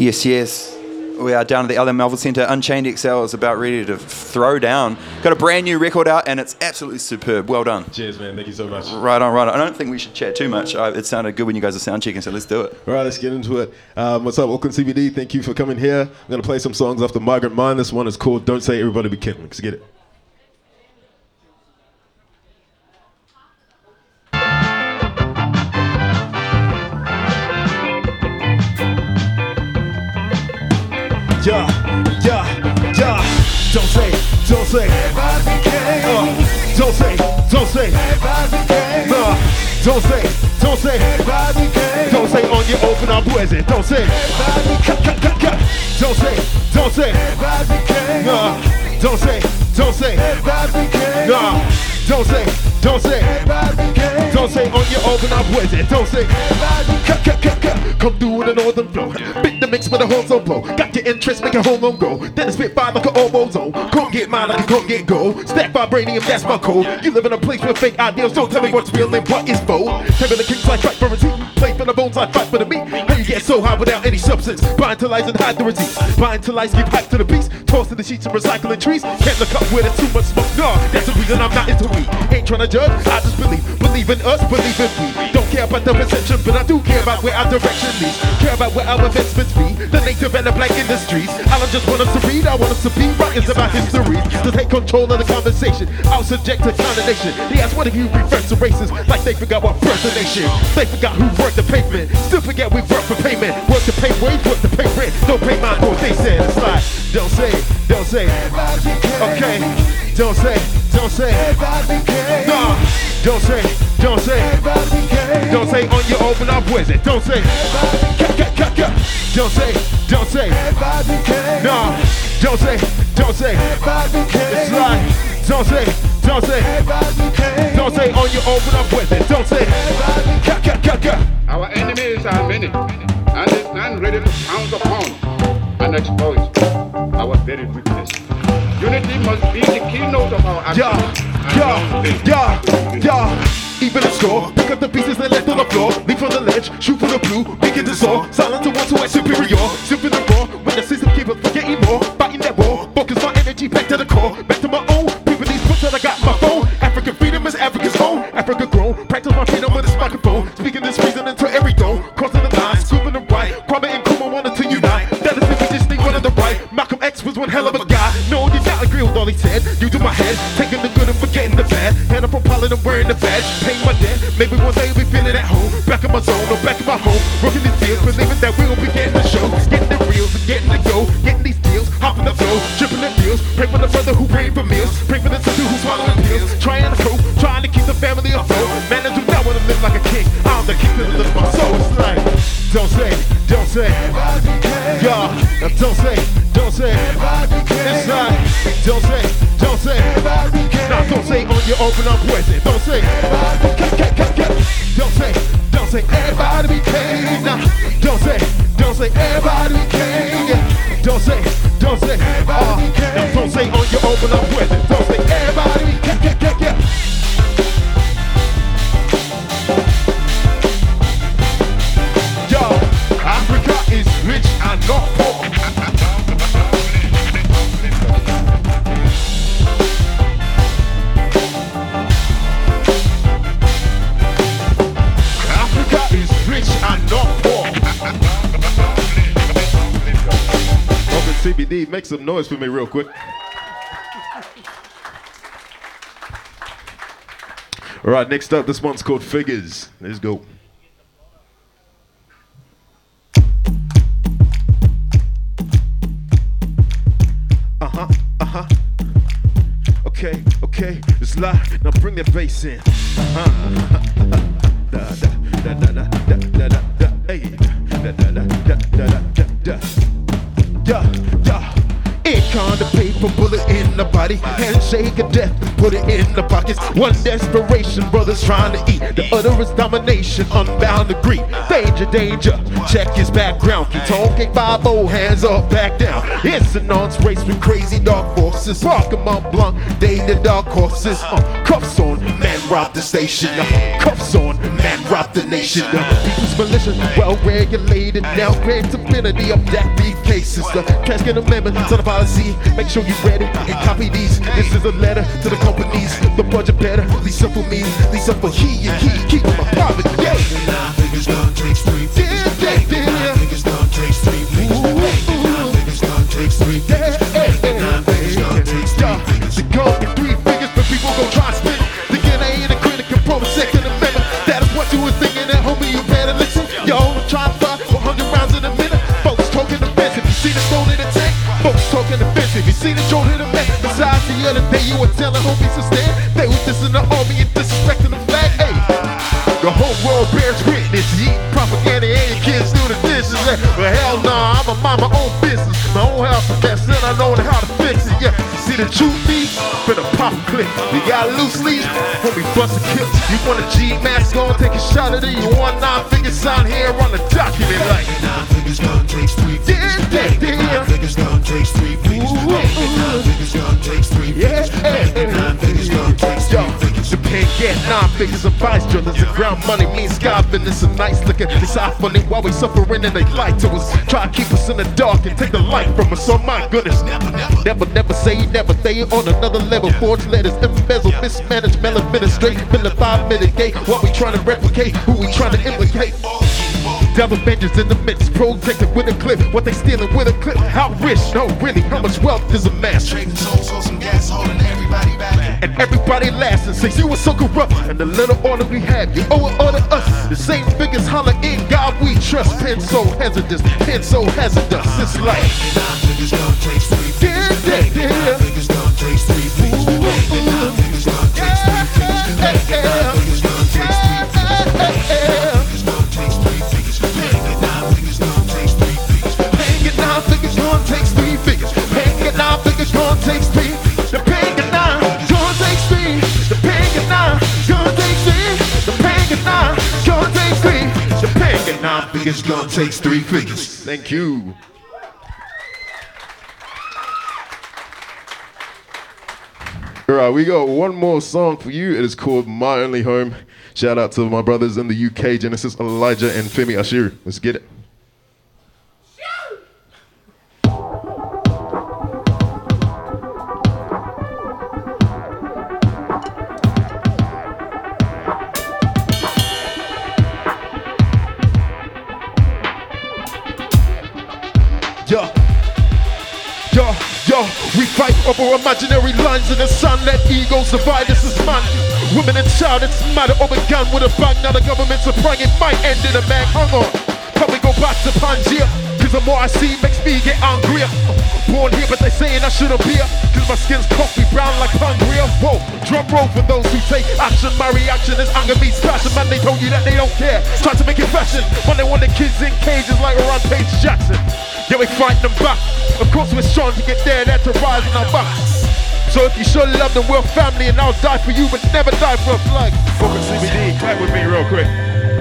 Yes, yes. We are down at the LM Melville Centre. Unchained XL is about ready to throw down. Got a brand new record out and it's absolutely superb. Well done. Cheers, man. Thank you so much. Right on, right on. I don't think we should chat too much. It sounded good when you guys are sound checking, so let's do it. All right, let's get into it. What's up, Auckland CBD? Thank you for coming here. I'm going to play some songs off the Migrant Mind. This one is called Don't Say Everybody Be Kidding. Let's get it. Yeah, yeah, yeah. Don't say, don't say. Don't say, don't say. Don't say, don't say. Don't say on your open up, who is it? Don't say. Don't say, don't say. Don't say, don't say. Don't say, don't say. Don't say on your open up, who is it? Don't say. Come through with a northern flow. Bit the mix with a whole solo. Got your interest, make a hormone go. Then it's spit by like an ozone. Can't get mine like a can't get gold. Stack vibranium, that's my code. You live in a place with fake ideals. Don't tell me what's real and what is bold. Taking the kings like fight for a team. Play for the bones, I fight for the meat. How you get so high without any substance? Bind to lies and hide the receipts. Bind to lies, give hype to the beast. Toss to the sheets and recycling trees. Can't look up where there's too much smoke. Nah, that's the reason I'm not into weed. Ain't trying to judge, I just believe. Believe in us, believe in we. Don't care about the perception, but I do care about where our direction leads. Care about where our investments be. The native and the black industries. I don't just want us to read, I want us to be writers about history. To take control of the conversation, I'll subject to condemnation. They ask what if you reverse the races, like they forgot what birthed the nation. They forgot who worked the pavement, still forget we work for payment. Work to pay wage, work to pay rent. Don't pay mine, what they said. It's like, don't say, don't say. Okay, don't say, don't say. Nah, don't say, don't say. Don't say on your open up with it. Don't say. Don't say, don't say. No, don't say, don't say. It's like, don't say, don't say. Don't say on your open up with it. Don't say. Our enemies are many, and they stand ready to pounce upon and exploit our very weakness. Unity must be the keynote of our action. Yeah. Even a score, pick up the pieces and left on the floor. Leap from the ledge, shoot from the blue, begin to soar. Silent to ones who are superior, sipping the raw. When the system keep us forgetting more, fighting that war. Focus my energy back to the core, back to my own. People these books that I got my phone. African freedom is Africa's home. Africa grown, practice my freedom with this microphone. Speaking this reason into every dome. Crossing the line, scooping the right. Kwame and Nkrumah wanted to unite. That is if we just think one of the right. Malcolm X was one hell of a guy. No, you not agree with all he said. You do my head, taking the good and forgetting the bad. And I'm propelling and wearing the badge. Paying my debt, maybe one day we'll be feeling at home. Back in my zone or back in my home. Working these deals, believing that we'll be getting the show. Getting the reels and getting the go. Getting these deals, hopping the flow. Tripping the deals. Pray for the brother who praying for meals. Pray for the sister who's swallowing pills. Trying to cope, trying to keep the family afloat. Man, I do not want to live like a king. I'm the king that lives my soul. It's like, don't say, don't say. Yeah, don't say, don't say. It's like, don't say, don't say. Now don't say on your open up with it. Don't say, don't say, don't say everybody be king. Now don't say everybody be king. Don't say, don't say. Now don't say on your open up with it. Don't say everybody be king. Africa is rich and not poor. Africa is rich and not poor. Open CBD, make some noise for me real quick. All right, next up, this one's called Figures. Let's go. Okay, it's live. Now bring that bass in. Ink on the paper, bullet in the body, handshake of death, put it in the pockets. One desperation, brothers trying to eat. The other is domination, unbound to greed. Danger, danger, check his background. Keep talking 5-0, hands up, back down. It's a nonce race with crazy dark forces. Rock 'em up blunt, they the dark horses. Cuffs on, man robbed the station. Cuffs on, man robbed the nation. People's militia, well regulated, now grant infinity of that these cases. Casket amendment to the policy, make sure you read it and copy these. This is a letter to the companies, the budget better, Lisa for me, Lisa for he and he, keep my private, yeah. Niggas gonna take three figures, niggas gonna take three figures, niggas gonna take three figures, niggas gonna take three figures. The gun get 3 figures, but people gon' try to spit it. Thinking they ain't a critic and pro second amendment. That is what you was thinking, and homie, you better listen. Yo, I'm trying to fire 100 rounds in a minute. Folks talking defensive, you see the stone in the tank. Folks talking defensive, you see the jolt in the man. Besides the other day, you were telling homies to stand. They was dissing the army and disrespecting the flag. Hey, the whole world bears witness. You eat propaganda and your kids do the dishes. But hell nah, I'ma mind my own business. My own house is best, and I know how to fix it. Yeah, you see the truth be for the pop clip. You got loose leaves, homie bust a kill. You want a G mask on, take a shot at it. You want 9 figures sign here on the document like 9 figures gonna take 3 figures. Yeah, 9 figures gonna take 3 figures. 9 figures gonna take 3 figures. 9 figures gonna take 3 figures. You can't get 9 figures of vice drillers. The ground money means God business and nice looking. It's our funny while we suffering and they lie to us. Try to keep us in the dark and take the light from us. Oh my goodness. Never say never. They on another level. Forged letters, embezzle, mismanaged, maladministrate, vilify, mitigate. What we trying to replicate, who we trying to implicate. Devil vengeance in the midst, protected with a clip. What they stealing with a clip? How rich? No, really, how much wealth is amassed? Trading souls for some gas, holding everybody back. And everybody laughs and says you were so corrupt. And the little order we have, you owe it all to us. The same figures holler in God we trust. Pen so hazardous, pen so hazardous. It's like 9 figures gonna take 3 figures. 9 figures gonna take 3 figures. 9 figures gonna take 3 figures. 9 figures gonna take 3 figures. It's gonna take 3 figures. Thank you. Alright, we got one more song for you. It is called My Only Home. Shout out to my brothers in the UK, Genesis, Elijah, and Femi Ashiru. Let's get it. We fight over imaginary lines in the sun. Let egos divide, this is man. Women and child, it's matter over gun with a bang. Now the government's a praying, it might end in a man. Hang on, probably go back to Pangaea. Cause the more I see makes me get angrier. Born here but they saying I shouldn't be here. Cause my skin's coffee brown like Hungria. Whoa, drum roll for those who take action. My reaction is anger meets passion. Man, they told you that they don't care. Try to make it fashion. When they want the kids in cages like around Paige Jackson. Yeah, we fight them back. Of course we're strong to get there, that's to rise in our backs. So if you show love, then we're family, and I'll die for you, but never die for a flag. Focus CBD, clap with me real quick.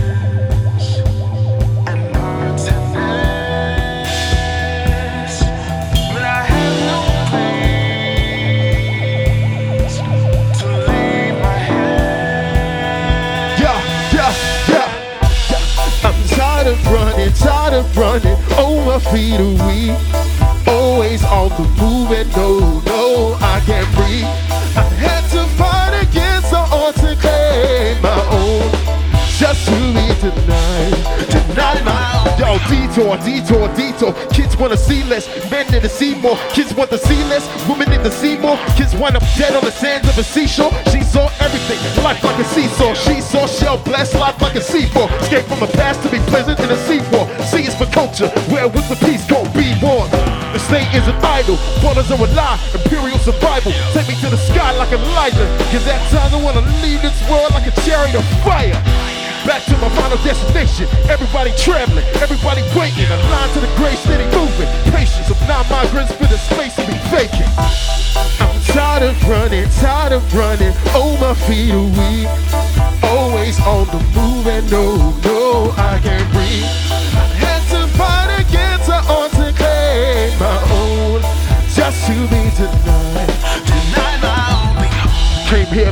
Tired of running, oh my feet are weak. Always on the move and no, I can't breathe. I had to fight against the odds to claim my own. Just to be denied my own. Yo, detour. Kids wanna see less, men need to see more. Kids want to see less, women need to see more. Kids wind up dead on the sands of a seashore. She saw everything, life like a seesaw. She saw shell blast, life like a C4. Escape from the past to be pleasant in a C4. C is for culture, where with the peace gon' be born. The state isn't idle, borders are a lie, imperial survival. Take me to the sky like Elijah, cause at times I wanna leave this world like a chariot of fire. Back to my final destination, everybody traveling, everybody waiting. A line to the grave, steady moving. Patience of non-migrants for the space to be vacant. I'm tired of running, oh my feet are weak. Always on the move and no, I can't breathe. I had to fight against the odds to claim my own. Just to be denied my only home. Came here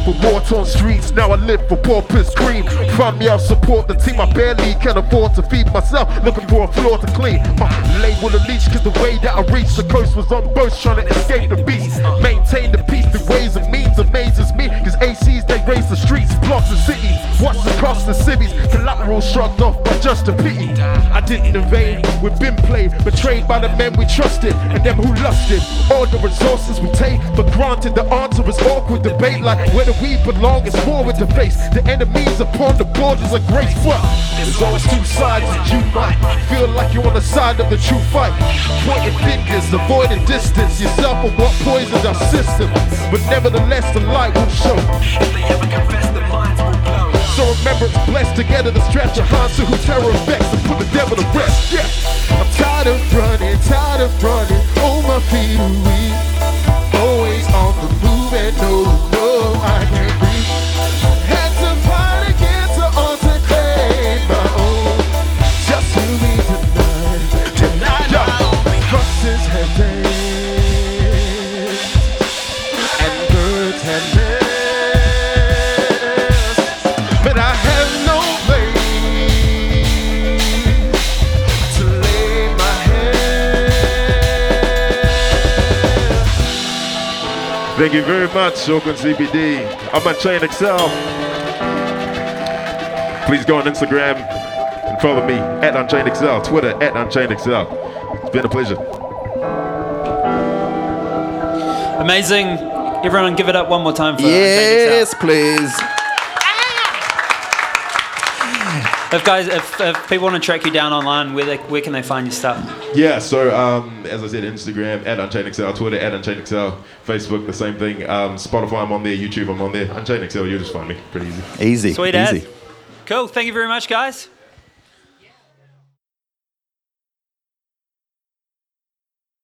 for war-torn streets. Now I live for purpose green. Find me out, support the team. I barely can afford to feed myself. Looking for a floor to clean. My label a leash, cause the way that I reached the coast was on boats trying to escape the beast. Maintain the peace through ways and means amazes me. Cause ACs, they raise the streets, blocks and cities. What's across the cities? Collateral shrugged off by just a pity. I didn't invade, we've been played. Betrayed by the men we trusted and them who lusted. All the resources we take for granted. The answer is awkward debate, like whether we belong is war with the face. The enemies upon the borders of grace. Fuck, there's always two sides and you might feel like you're on the side of the true fight. Pointing fingers, avoiding distance. Yourself and what poisoned our system. But nevertheless the light will show. If they ever confess, the minds will blow. So remember it's blessed together to stretch your hands to who terror affects and put the devil to rest. Yeah, I'm tired of running, on my feet are weak. Always on the move and no, I can't breathe. Had to fight against the odds and claim my own. Just to be denied my own. Crosses have days and birds have nests, but I have no place to lay my head. Thank you very much, Oakland CBD. I'm Unchained XL. Please go on Instagram and follow me at Unchained XL, Twitter at Unchained XL. It's been a pleasure. Amazing. Everyone give it up one more time for Yes, Unchained please. XL. If people want to track you down online, where can they find your stuff? Yeah, so as I said, Instagram at Unchained XL, Twitter at Unchained XL, Facebook the same thing. Spotify I'm on there, YouTube I'm on there. Unchained XL, you'll just find me. Pretty easy. Easy. Sweet easy. as. Cool. Thank you very much, guys.